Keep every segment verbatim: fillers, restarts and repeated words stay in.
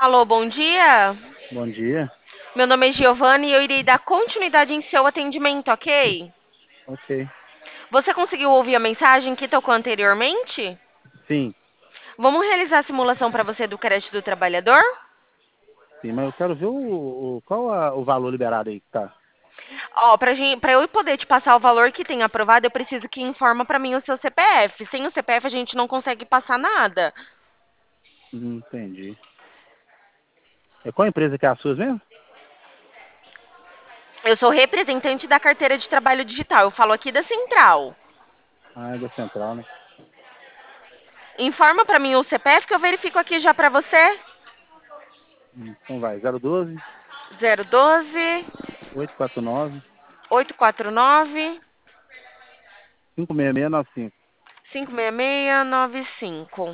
Alô, bom dia. Bom dia. Meu nome é Giovanni e eu irei dar continuidade em seu atendimento, ok? Ok. Você conseguiu ouvir a mensagem que tocou anteriormente? Sim, Vamos realizar a simulação para você do crédito do trabalhador? sim, mas eu quero ver o, o- qual a- o valor liberado aí que tá. Ó, pra, gen- pra eu poder te passar o valor que tem aprovado, eu preciso que informa para mim o seu C P F. Sem o C P F a gente não consegue passar nada. Hum, entendi. É qual empresa que é a sua mesmo? Eu sou representante da carteira de trabalho digital. Eu falo aqui da central. Ah, é da Central, né? Informa para mim o C P F que eu verifico aqui já para você. Hum, então vai, zero doze, Zero doze, oito quatro nove, oito quatro nove. cinco seis seis nove cinco. cinco seis seis nove cinco.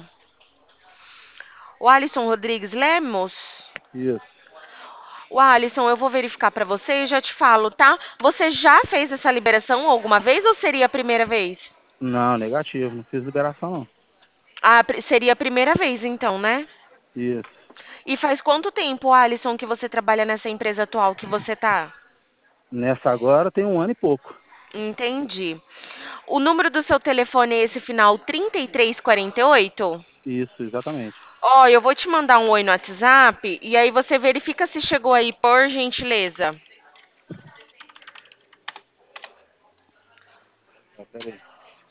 O Alisson Rodrigues Lemos? Isso. O Alisson, eu vou verificar para você e já te falo, tá? Você já fez essa liberação alguma vez ou seria a primeira vez? Não, negativo, não fiz liberação não. Ah, pri- seria a primeira vez então, né? Isso. E faz quanto tempo, Alisson, que você trabalha nessa empresa atual que você tá? Nessa agora tem um ano e pouco. Entendi. O número do seu telefone é esse final trinta e três quarenta e oito? Isso, exatamente. Ó, eu vou te mandar um oi no WhatsApp e aí você verifica se chegou aí, por gentileza. Tá, pera aí.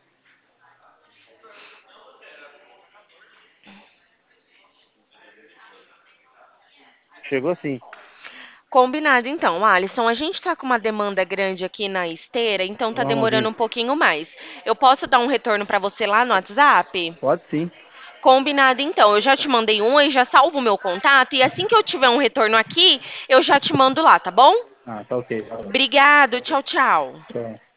Chegou sim. Combinado, então, Alisson. A gente está com uma demanda grande aqui na esteira, então tá Vamos demorando ver. um pouquinho mais. Eu posso dar um retorno para você lá no WhatsApp? Pode sim. Combinado, então. Eu já te mandei um e já salvo o meu contato e assim que eu tiver um retorno aqui, eu já te mando lá, tá bom? Ah, tá ok. Tá bom. Obrigado, tchau, tchau. Tchau.